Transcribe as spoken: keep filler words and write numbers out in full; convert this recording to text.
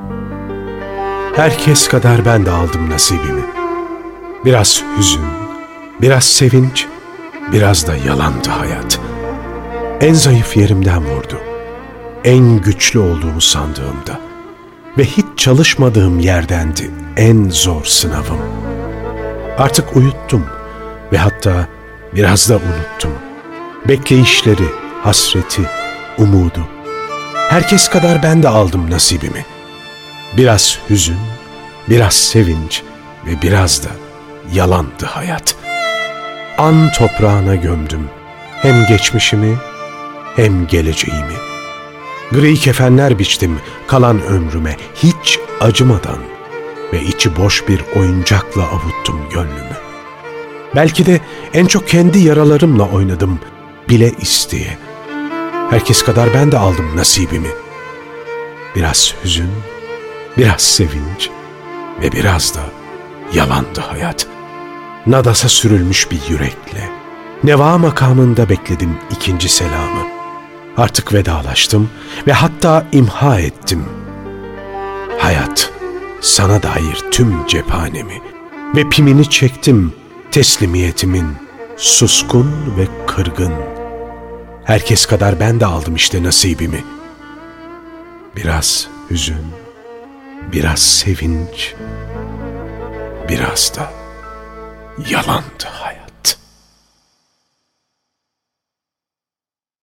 Herkes kadar ben de aldım nasibimi. Biraz hüzün, biraz sevinç, biraz da yalandı hayat. En zayıf yerimden vurdu. En güçlü olduğumu sandığımda ve hiç çalışmadığım yerdendi en zor sınavım. Artık uyuttum ve hatta biraz da unuttum. Bekleyişleri, hasreti, umudu. Herkes kadar ben de aldım nasibimi. Biraz hüzün, biraz sevinç ve biraz da yalandı hayat. An toprağına gömdüm hem geçmişimi hem geleceğimi. Gri kefenler biçtim kalan ömrüme hiç acımadan ve içi boş bir oyuncakla avuttum gönlümü. Belki de en çok kendi yaralarımla oynadım bile isteye. Herkes kadar ben de aldım nasibimi. Biraz hüzün, biraz sevinç ve biraz da yalandı hayat. Nadasa sürülmüş bir yürekle neva makamında bekledim ikinci selamı. Artık vedalaştım ve hatta imha ettim. Hayat, sana dair tüm cephanemi ve pimini çektim teslimiyetimin, suskun ve kırgın. Herkes kadar ben de aldım işte nasibimi. Biraz hüzün, biraz sevinç, biraz da yalandı hayat.